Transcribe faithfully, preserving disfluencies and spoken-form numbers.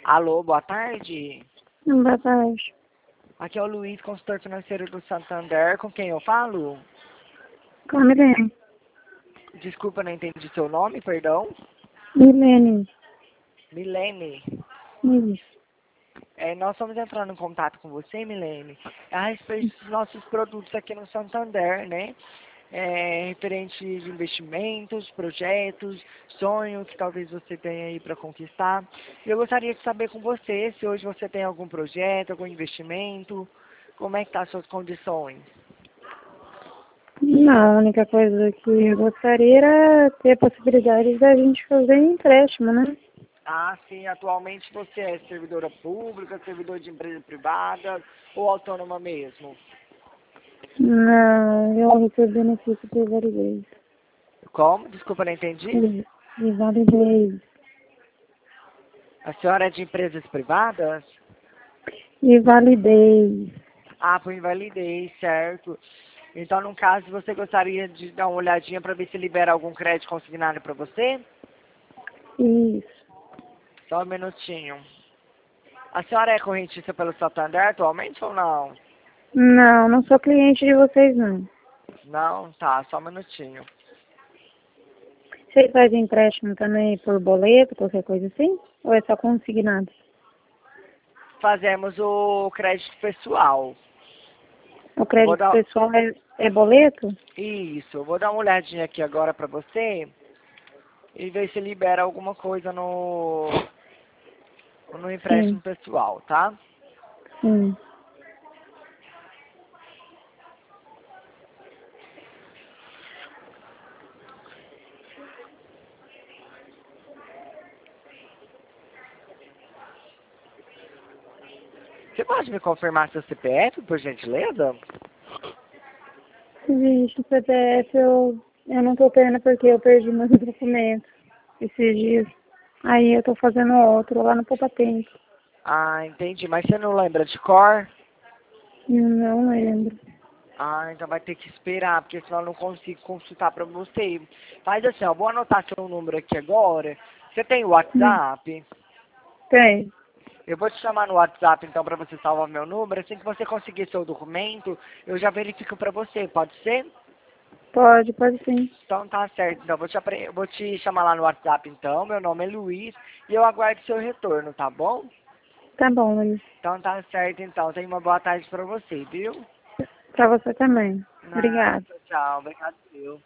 Alô, boa tarde. Boa tarde. Aqui é o Luiz, consultor financeiro do Santander. Com quem eu falo? Com a Milene. Desculpa, não entendi seu nome, perdão. Milene. Milene. Isso. É, nós estamos entrando em contato com você, Milene, a respeito dos nossos produtos aqui no Santander, né? É, referente de investimentos, projetos, sonhos que talvez você tenha aí para conquistar. Eu gostaria de saber com você se hoje você tem algum projeto, algum investimento, como é que tá as suas condições? Não, a única coisa que eu gostaria era ter a possibilidade da gente fazer empréstimo, né? Ah, sim, atualmente você é servidora pública, servidor de empresa privada ou autônoma mesmo? Não, eu recebo benefício por validez. Como? Desculpa, não entendi. E, e validez. A senhora é de empresas privadas? E validez. Ah, por invalidez, certo. Então, no caso, você gostaria de dar uma olhadinha para ver se libera algum crédito consignado para você? Isso. Só um minutinho. A senhora é correntista pelo Santander atualmente ou não? Não, não sou cliente de vocês, não. Não? Tá, só um minutinho. Vocês fazem empréstimo também por boleto, qualquer coisa assim? Ou é só consignado? Fazemos o crédito pessoal. O Vou crédito dar... pessoal é, é boleto? Isso, eu vou dar uma olhadinha aqui agora para você e ver se libera alguma coisa no, no Sim, empréstimo pessoal, tá? sim. Você pode me confirmar seu C P F, por gentileza? Vixe, o C P F eu, eu não tô tendo porque eu perdi meus documentos esses dias. Aí eu tô fazendo outro lá no Poupa Tempo. Ah, entendi. Mas você não lembra de cor? Não lembro. Ah, então vai ter que esperar, porque senão eu não consigo consultar pra você. Faz assim, ó, vou anotar seu número aqui agora. Você tem o Hum, WhatsApp? Tem. Eu vou te chamar no WhatsApp, então, pra você salvar meu número. Assim que você conseguir seu documento, eu já verifico pra você, pode ser? Pode, pode sim. Então tá certo. Então, vou te, apre- eu vou te chamar lá no WhatsApp, então. Meu nome é Luiz e eu aguardo seu retorno, tá bom? Tá bom, Luiz. Então tá certo, então. Tenha uma boa tarde pra você, viu? Pra você também. Nada, Obrigada. tchau, tchau. Obrigado, viu?